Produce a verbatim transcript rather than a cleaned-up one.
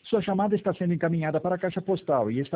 Sua chamada está sendo encaminhada para a caixa postal e está